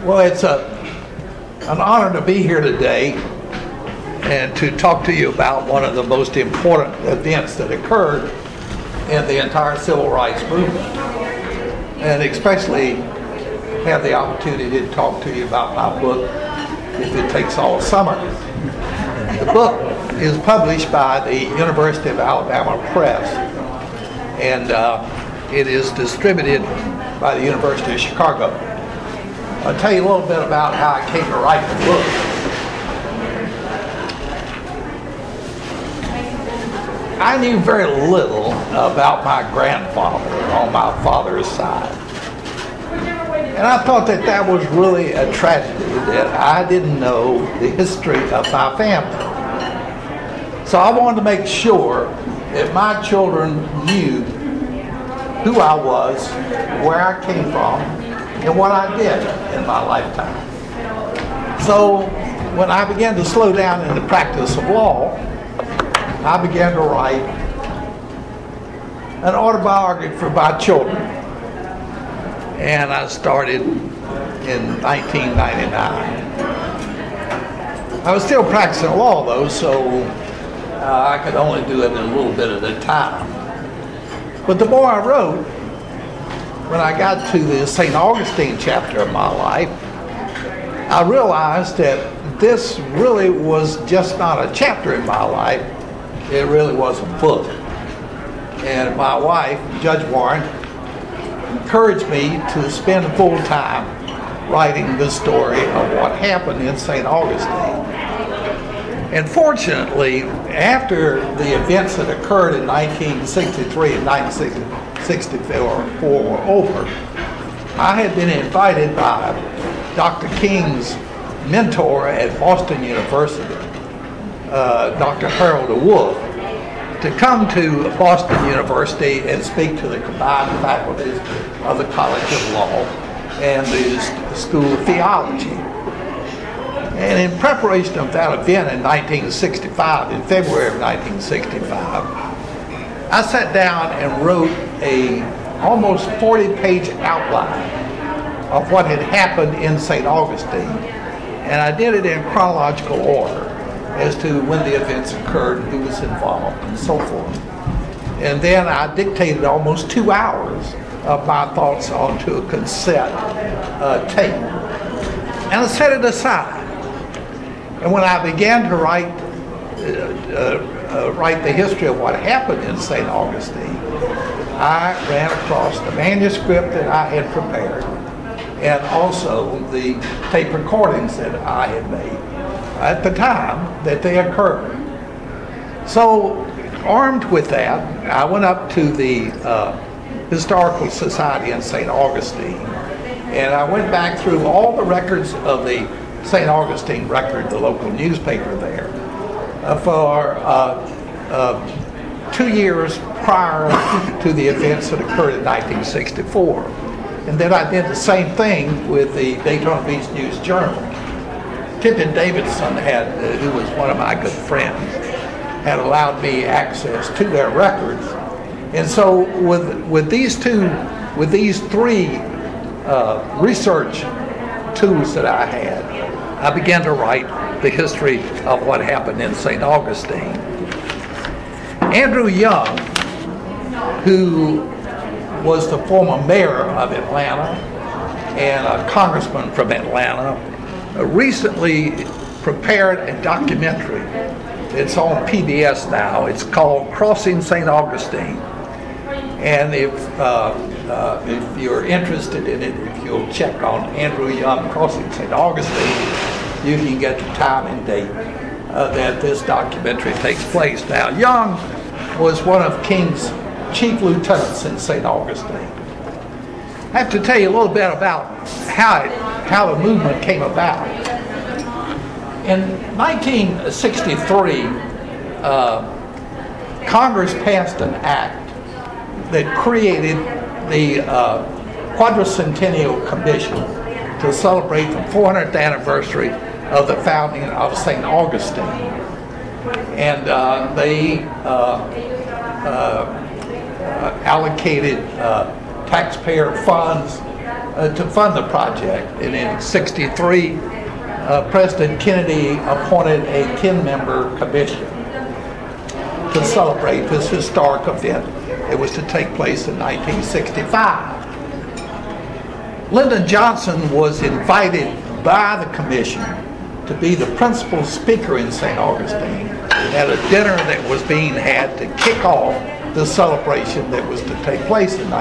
Well, it's an honor to be here today and to talk to you about one of the most important events that occurred in the entire civil rights movement, and especially have the opportunity to talk to you about my book, If It Takes All Summer. The book is published by the University of Alabama Press, and it is distributed by the University of Chicago. I'll tell you a little bit about how I came to write the book. I knew very little about my grandfather on my father's side. And I thought that that was really a tragedy, that I didn't know the history of my family. So I wanted to make sure that my children knew who I was, where I came from, and what I did in my lifetime. So when I began to slow down in the practice of law, I began to write an autobiography for my children. And I started in 1999. I was still practicing law though, so I could only do it a little bit at a time. But the more I wrote, when I got to the St. Augustine chapter of my life, I realized that this really was just not a chapter in my life, it really was a book. And my wife, Judge Warren, encouraged me to spend full time writing the story of what happened in St. Augustine. And fortunately, after the events that occurred in 1963 and 1964 were over, I had been invited by Dr. King's mentor at Boston University, Dr. Harold DeWolf, to come to Boston University and speak to the combined faculties of the College of Law and the School of Theology. And in preparation of that event in 1965, in February of 1965, I sat down and wrote a almost 40-page outline of what had happened in St. Augustine. And I did it in chronological order as to when the events occurred, who was involved, and so forth. And then I dictated almost 2 hours of my thoughts onto a cassette tape. And I set it aside. And when I began to write the history of what happened in St. Augustine, I ran across the manuscript that I had prepared and also the tape recordings that I had made at the time that they occurred. So, armed with that, I went up to the Historical Society in St. Augustine, and I went back through all the records of the St. Augustine Record, the local newspaper there, for 2 years prior to the events that occurred in 1964. And then I did the same thing with the Daytona Beach News Journal. Tippin Davidson who was one of my good friends, had allowed me access to their records. And so with these three research tools that I had, I began to write the history of what happened in St. Augustine. Andrew Young, who was the former mayor of Atlanta and a congressman from Atlanta, recently prepared a documentary. It's on PBS now. It's called Crossing St. Augustine. And if you're interested in it, if you'll check on Andrew Young Crossing St. Augustine, you can get the time and date that this documentary takes place. Now, Young was one of King's chief lieutenants in St. Augustine. I have to tell you a little bit about how the movement came about. In 1963, Congress passed an act that created the Quadricentennial Commission to celebrate the 400th anniversary of the founding of St. Augustine. And they allocated taxpayer funds to fund the project. And in '63, President Kennedy appointed a 10-member commission to celebrate this historic event. It was to take place in 1965. Lyndon Johnson was invited by the commission to be the principal speaker in St. Augustine at a dinner that was being had to kick off the celebration that was to take place in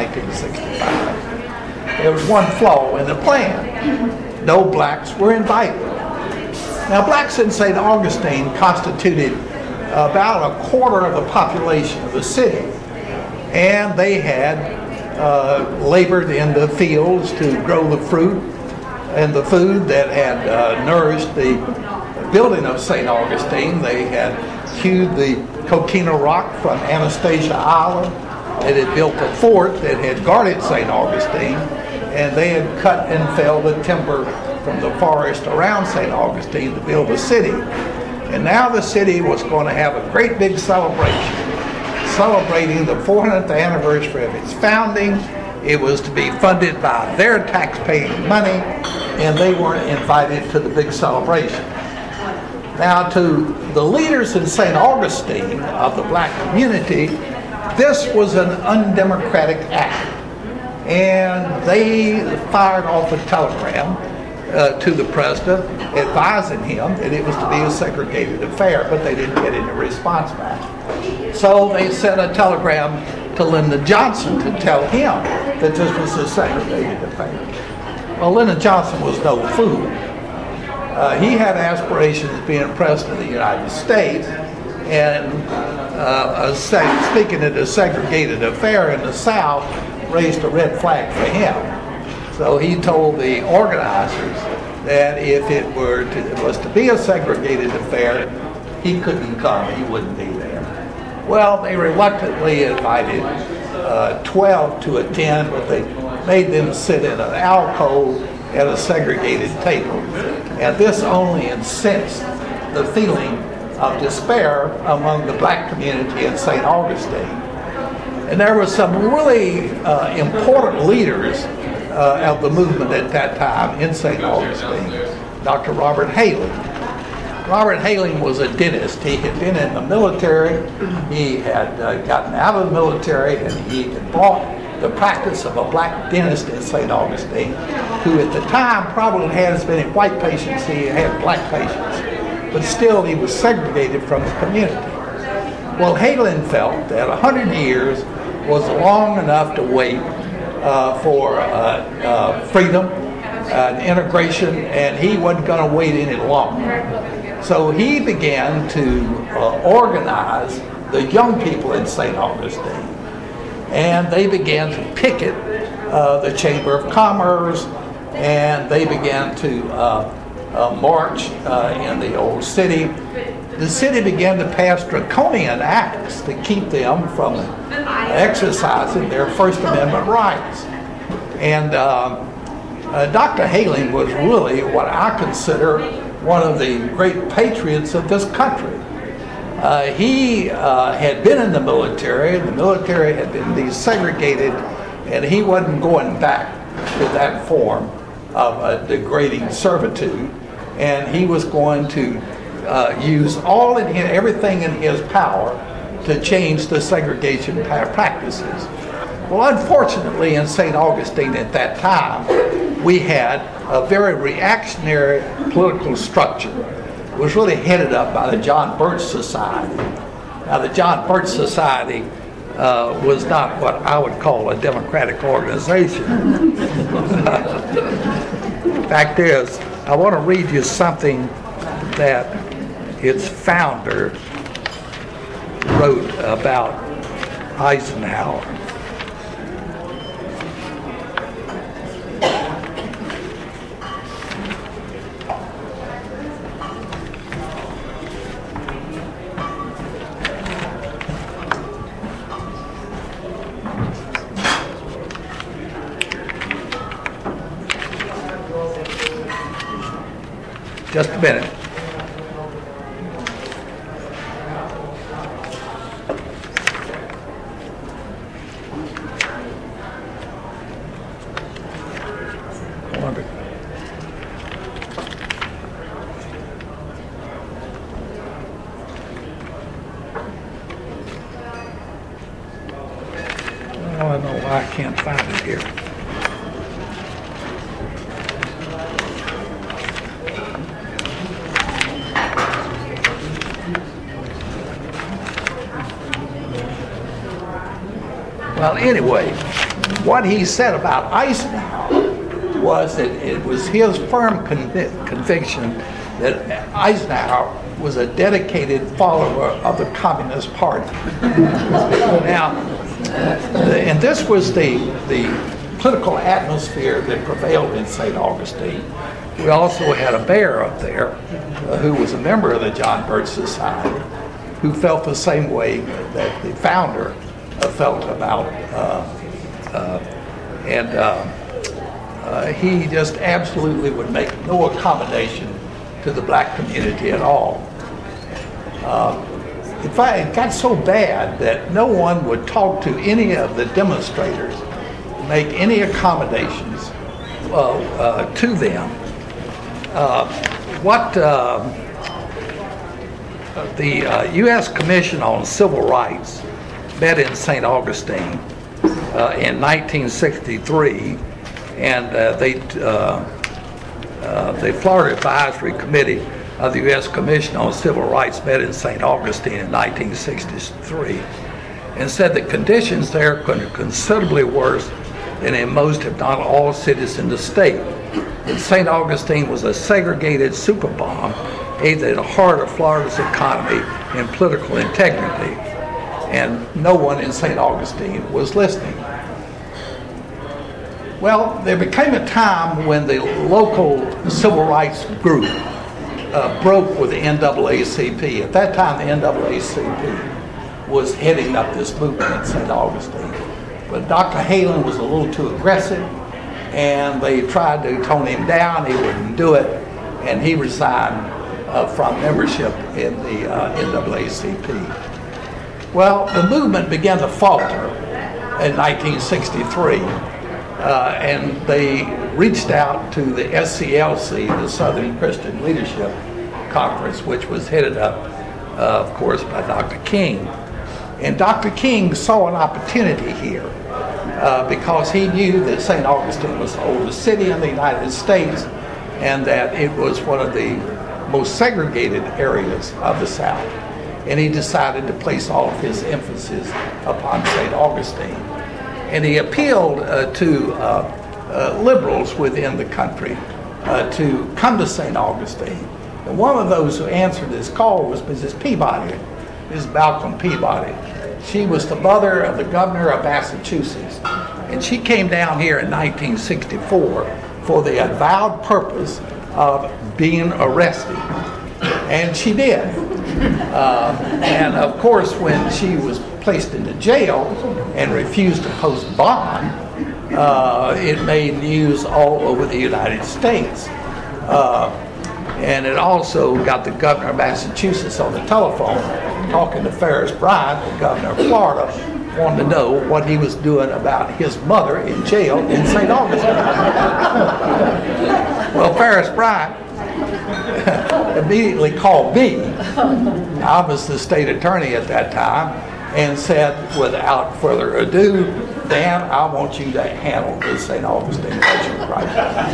1965. There was one flaw in the plan. No blacks were invited. Now, blacks in St. Augustine constituted about a quarter of the population of the city, and they had labored in the fields to grow the fruit and the food that had nourished the building of St. Augustine. They had hewed the coquina rock from Anastasia Island. They had built a fort that had guarded St. Augustine, and they had cut and felled the timber from the forest around St. Augustine to build a city. And now the city was going to have a great big celebration, celebrating the 400th anniversary of its founding. It was to be funded by their tax-paying money, and they weren't invited to the big celebration. Now, to the leaders in St. Augustine of the black community, this was an undemocratic act, and they fired off a telegram to the president advising him that it was to be a segregated affair, but they didn't get any response back. So they sent a telegram to Lyndon Johnson to tell him that this was a segregated affair. Well, Lyndon Johnson was no fool. He had aspirations of being president of the United States, and speaking of a segregated affair in the South raised a red flag for him. So he told the organizers that if it was to be a segregated affair, he couldn't come, he wouldn't be there. Well, they reluctantly invited 12 to attend, but they made them sit in an alcove at a segregated table. And this only incensed the feeling of despair among the black community in St. Augustine. And there were some really important leaders of the movement at that time in St. Augustine. Dr. Robert Hayling. Robert Hayling was a dentist. He had been in the military. He had gotten out of the military, and he had brought the practice of a black dentist in St. Augustine, who at the time probably had as many white patients as he had black patients. But still, he was segregated from the community. Well, Hayling felt that 100 years was long enough to wait for freedom and integration, and he wasn't going to wait any longer. So he began to organize the young people in St. Augustine, and they began to picket the Chamber of Commerce, and they began to march in the old city. The city began to pass draconian acts to keep them from exercising their First Amendment rights. And Dr. Hayling was really what I consider one of the great patriots of this country. He had been in the military, and the military had been desegregated, and he wasn't going back to that form of degrading servitude, and he was going to use everything in his power to change the segregation practices. Well, unfortunately, in St. Augustine at that time, we had a very reactionary political structure. It was really headed up by the John Birch Society. Now, the John Birch Society was not what I would call a democratic organization. Fact is, I want to read you something that its founder wrote about Eisenhower. Just a minute. can't find it here. Well, anyway, what he said about Eisenhower was that it was his firm conviction that Eisenhower was a dedicated follower of the Communist Party. Now, and this was the political atmosphere that prevailed in St. Augustine. We also had a bear up there who was a member of the John Birch Society, who felt the same way that the founder felt about, he just absolutely would make no accommodation to the black community at all. In fact, it got so bad that no one would talk to any of the demonstrators, make any accommodations to them. The U.S. Commission on Civil Rights met in St. Augustine in 1963, and the Florida Advisory Committee of the U.S. Commission on Civil Rights met in St. Augustine in 1963 and said that conditions there were considerably worse than in most, if not all, cities in the state. That St. Augustine was a segregated superbomb aimed at the heart of Florida's economy and political integrity. And no one in St. Augustine was listening. Well, there became a time when the local civil rights group broke with the NAACP. At that time, the NAACP was heading up this movement in St. Augustine. But Dr. Halen was a little too aggressive, and they tried to tone him down. He wouldn't do it, and he resigned from membership in the NAACP. Well, the movement began to falter in 1963, and they reached out to the SCLC, the Southern Christian Leadership Conference, which was headed up, of course, by Dr. King. And Dr. King saw an opportunity here because he knew that St. Augustine was the oldest city in the United States and that it was one of the most segregated areas of the South. And he decided to place all of his emphasis upon St. Augustine. And he appealed to liberals within the country to come to St. Augustine. And one of those who answered his call was Mrs. Peabody, Mrs. Malcolm Peabody. She was the mother of the governor of Massachusetts. And she came down here in 1964 for the avowed purpose of being arrested. And she did. And of course, when she was placed into jail and refused to post bond, it made news all over the United States. And it also got the governor of Massachusetts on the telephone talking to Ferris Bryant, the governor of Florida, wanted to know what he was doing about his mother in jail in St. Augustine. Well, Ferris Bryant immediately called me. I was the state attorney at that time, and said, without further ado, Dan, I want you to handle this St. Augustine election right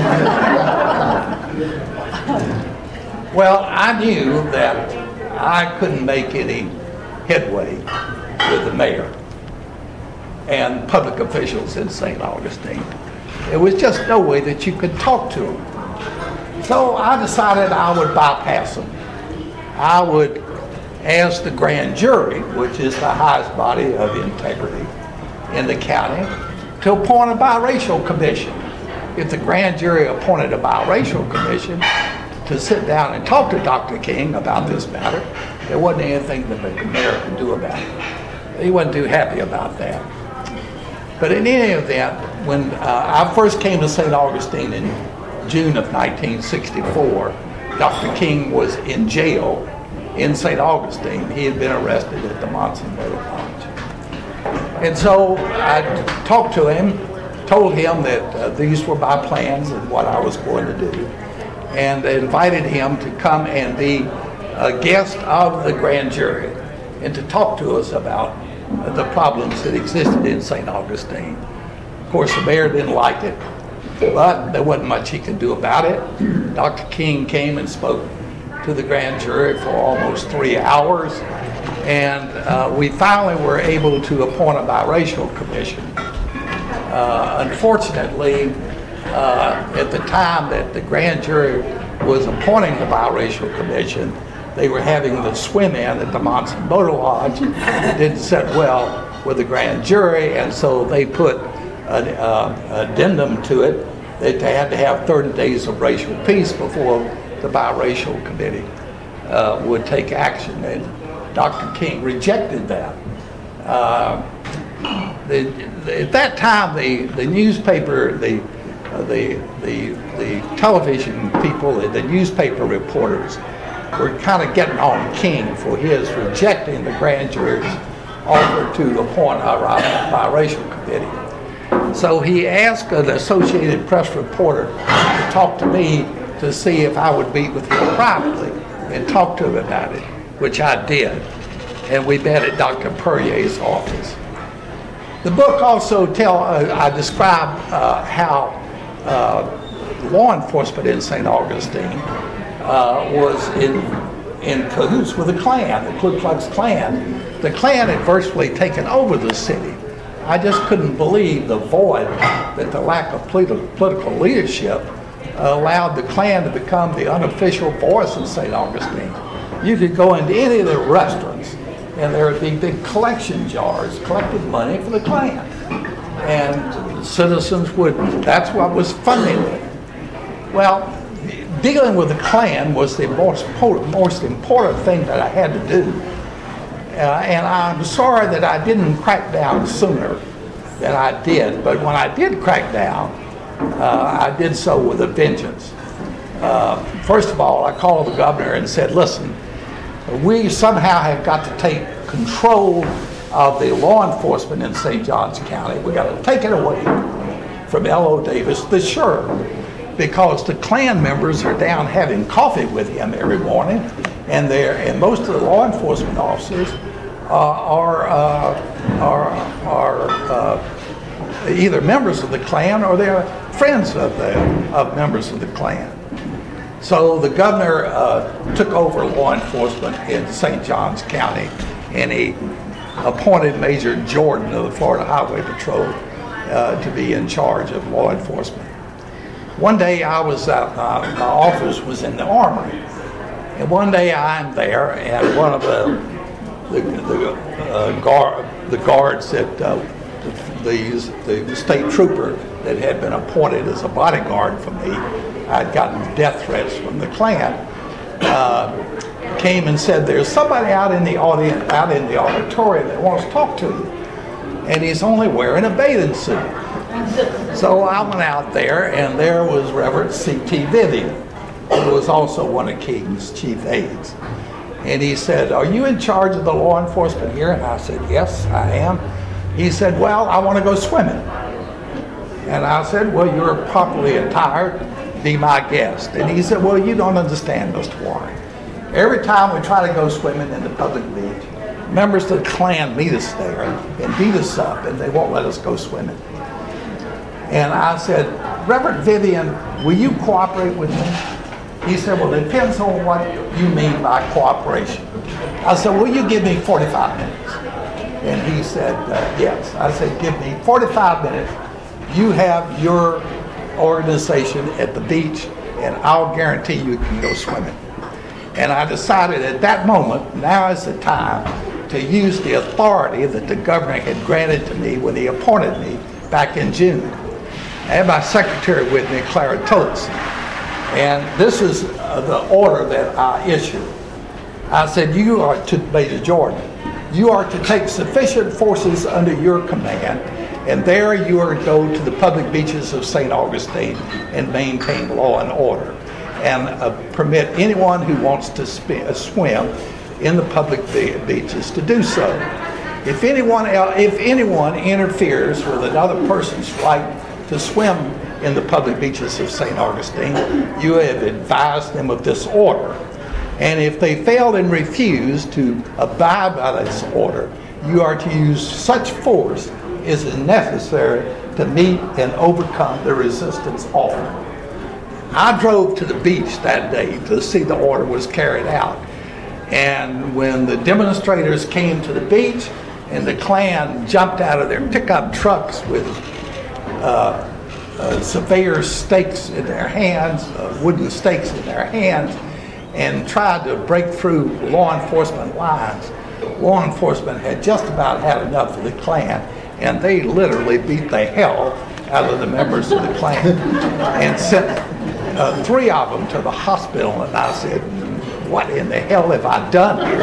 now. Well, I knew that I couldn't make any headway with the mayor and public officials in St. Augustine. There was just no way that you could talk to them. So I decided I would bypass them. I would ask the grand jury, which is the highest body of integrity in the county, to appoint a biracial commission. If the grand jury appointed a biracial commission to sit down and talk to Dr. King about this matter, there wasn't anything that the mayor could do about it. He wasn't too happy about that. But in any event, when I first came to St. Augustine in June of 1964, Dr. King was in jail in St. Augustine. He had been arrested at the Monson Meadow Lodge. And so I talked to him, told him that these were my plans and what I was going to do, and invited him to come and be a guest of the grand jury and to talk to us about the problems that existed in St. Augustine. Of course, the mayor didn't like it, but there wasn't much he could do about it. Dr. King came and spoke to the grand jury for almost 3 hours, and we finally were able to appoint a biracial commission. Unfortunately, at the time that the grand jury was appointing the biracial commission, they were having the swim-in at the Monson Boater Lodge. It didn't sit well with the grand jury, and so they put an addendum to it that they had to have 30 days of racial peace before the biracial committee would take action. And Dr. King rejected that. At that time, the newspaper, the television people, the newspaper reporters were kind of getting on King for his rejecting the grand jury's offer to appoint a biracial committee. So he asked an Associated Press reporter to talk to me to see if I would meet with him privately and talk to him about it, which I did. And we met at Dr. Perrier's office. The book also I describe how law enforcement in St. Augustine was in cahoots with the Klan, the Ku Klux Klan. The Klan had virtually taken over the city. I just couldn't believe the void that the lack of political leadership allowed the Klan to become the unofficial voice in St. Augustine. You could go into any of the restaurants and there would be big collection jars collecting money for the Klan. And citizens that's what was funding it. Well, dealing with the Klan was the most important thing that I had to do. And I'm sorry that I didn't crack down sooner than I did, but when I did crack down, I did so with a vengeance. First of all, I called the governor and said, listen, we somehow have got to take control of the law enforcement in St. Johns County. We've got to take it away from L.O. Davis, the sheriff, because the Klan members are down having coffee with him every morning, and most of the law enforcement officers are either members of the Klan or they're friends of members of the Klan. So the governor took over law enforcement in St. Johns County, and he appointed Major Jordan of the Florida Highway Patrol to be in charge of law enforcement. One day I was out, my office was in the Armory, and one day I'm there, and one of the guards that the state trooper that had been appointed as a bodyguard for me, I'd gotten death threats from the Klan, came and said, there's somebody out in the auditorium that wants to talk to you, and he's only wearing a bathing suit. So I went out there, and there was Reverend C.T. Vivian, who was also one of King's chief aides. And he said, are you in charge of the law enforcement here? And I said, yes, I am. He said, well, I want to go swimming. And I said, well, you're properly attired, be my guest. And he said, well, you don't understand, Mr. Warren. Every time we try to go swimming in the public beach, members of the Klan meet us there and beat us up, and they won't let us go swimming. And I said, Reverend Vivian, will you cooperate with me? He said, well, it depends on what you mean by cooperation. I said, will you give me 45 minutes? And he said, yes. I said, give me 45 minutes. You have your organization at the beach, and I'll guarantee you can go swimming. And I decided at that moment, now is the time to use the authority that the governor had granted to me when he appointed me back in June. I had my secretary with me, Clara Tolleson, and this is the order that I issued. I said, you are to Major Jordan, you are to take sufficient forces under your command, and there you are to go to the public beaches of St. Augustine and maintain law and order, and permit anyone who wants to swim in the public beaches to do so. If anyone interferes with another person's right to swim in the public beaches of St. Augustine, you have advised them of this order. And if they fail and refuse to abide by this order, you are to use such force as is necessary to meet and overcome the resistance offered. I drove to the beach that day to see the order was carried out. And when the demonstrators came to the beach and the Klan jumped out of their pickup trucks with surveyor stakes in their hands, wooden stakes in their hands, and tried to break through law enforcement lines, law enforcement had just about had enough of the Klan, and they literally beat the hell out of the members of the Klan and sent 3 of them to the hospital. And I said, what in the hell have I done here?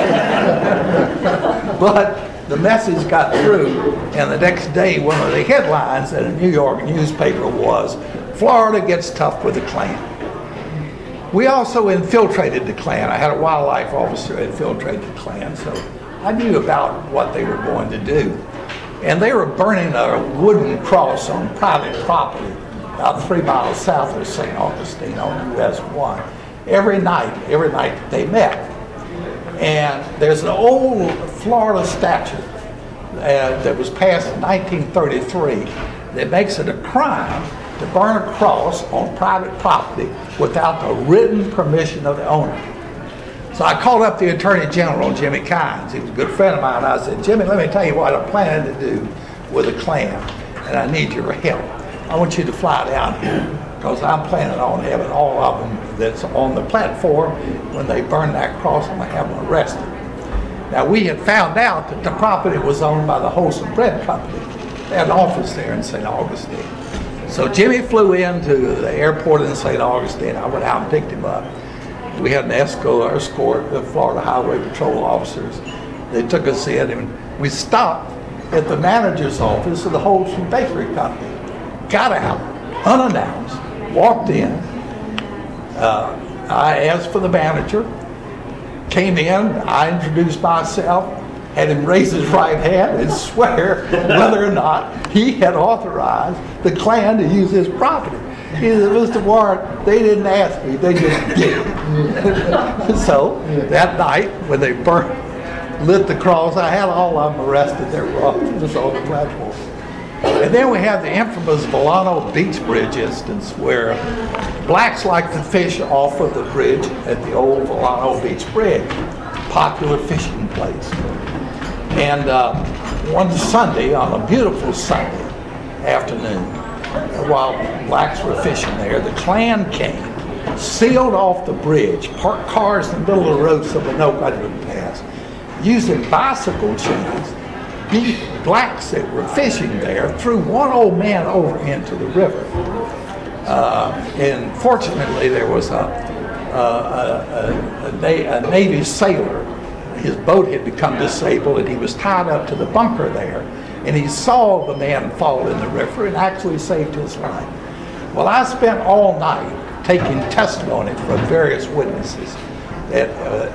But the message got through, and the next day one of the headlines in a New York newspaper was, Florida gets tough with the Klan. We also infiltrated the Klan. I had a wildlife officer who infiltrated the Klan, so I knew about what they were going to do. And they were burning a wooden cross on private property about 3 miles south of St. Augustine on US 1. Every night they met. And there's an old Florida statute that was passed in 1933 that makes it a crime to burn a cross on private property without the written permission of the owner. So I called up the Attorney General, Jimmy Kynes. He was a good friend of mine. I said, Jimmy, let me tell you what I'm planning to do with the Klan, and I need your help. I want you to fly down here, because I'm planning on having all of them that's on the platform. When they burn that cross, I'm going to have them arrested. Now, we had found out that the property was owned by the Wholesome Bread Company. They had an office there in St. Augustine. So Jimmy flew into the airport in St. Augustine. I went out and picked him up. We had an escort of Florida Highway Patrol officers. They took us in, and we stopped at the manager's office of the Wholesome Bakery Company. Got out, unannounced, walked in. I asked for the manager, came in, I introduced myself, had him raise his right hand and swear whether or not he had authorized the Klan to use his property. He said, Mr. Warren, they didn't ask me, they just did. So that night, when they lit the cross, I had all of them arrested. They were just on the platform. And then we have the infamous Volano Beach Bridge instance, where blacks like to fish off of the bridge at the old Volano Beach Bridge, popular fishing place. And one Sunday, on a beautiful Sunday afternoon, while blacks were fishing there, the Klan came, sealed off the bridge, parked cars in the middle of the road so that nobody would pass, using bicycle chains, beat blacks that were fishing there, threw one old man over into the river. And fortunately, there was a Navy sailor. His boat had become disabled, and he was tied up to the bunker there. And he saw the man fall in the river and actually saved his life. Well, I spent all night taking testimony from various witnesses that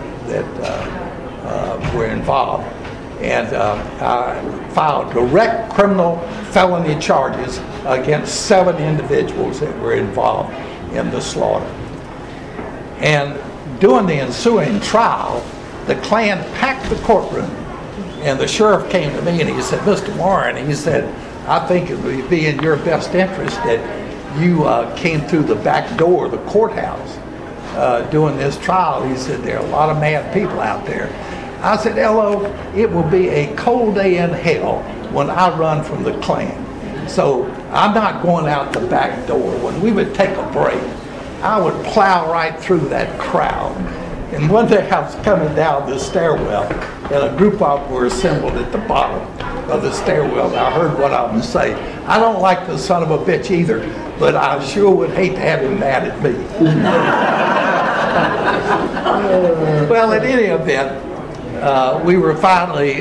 were involved. And I filed direct criminal felony charges against 7 individuals that were involved in the slaughter. And during the ensuing trial, the Klan packed the courtroom, and the sheriff came to me and he said, Mr. Warren, he said, I think it would be in your best interest that you came through the back door of the courthouse doing this trial. He said, there are a lot of mad people out there. I said, Ello, it will be a cold day in hell when I run from the Klan. So I'm not going out the back door. When we would take a break, I would plow right through that crowd. And one day I was coming down the stairwell, and a group of them were assembled at the bottom of the stairwell. And I heard one of them say, I don't like the son of a bitch either, but I sure would hate to have him mad at me. Well, in any event, we were finally,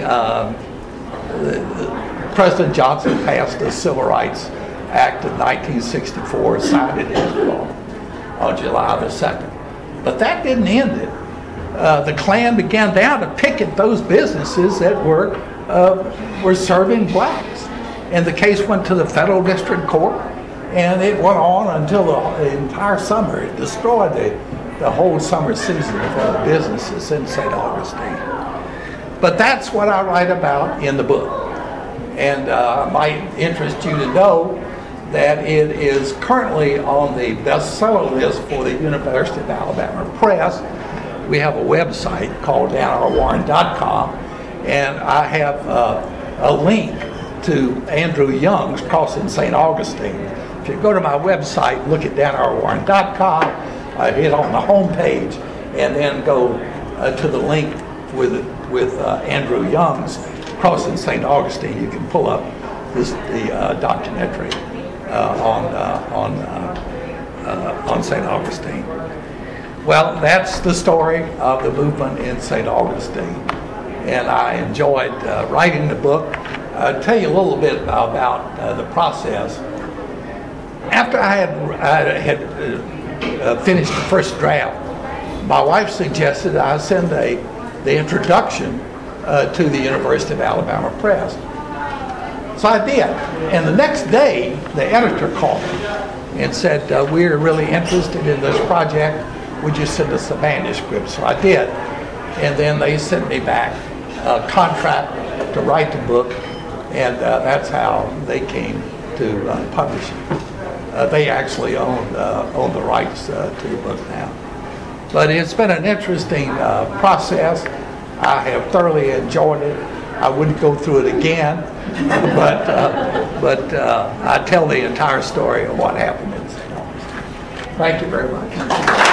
President Johnson passed the Civil Rights Act of 1964, signed it into law on July the 2nd. But that didn't end it. The Klan began now to picket those businesses that were serving blacks. And the case went to the federal district court, and it went on until the entire summer. It destroyed the whole summer season of businesses in St. Augustine. But that's what I write about in the book. And might interest you to know that it is currently on the bestseller list for the University of Alabama Press. We have a website called danrwarren.com, and I have a link to Andrew Young's Crossing St. Augustine. If you go to my website, look at danrwarren.com, hit on the home page, and then go to the link with Andrew Young's Crossing St. Augustine. You can pull up the documentary on St. Augustine. Well, that's the story of the movement in St. Augustine, and I enjoyed writing the book. I'll tell you a little bit about the process. After I had finished the first draft, my wife suggested I send the introduction to the University of Alabama Press. So I did. And the next day, the editor called me and said, we're really interested in this project. Would you send us the manuscript? So I did. And then they sent me back a contract to write the book, and that's how they came to publish it. They actually own the rights to the book now. But it's been an interesting process. I have thoroughly enjoyed it. I wouldn't go through it again, but I tell the entire story of what happened in St. Augustine. Thank you very much.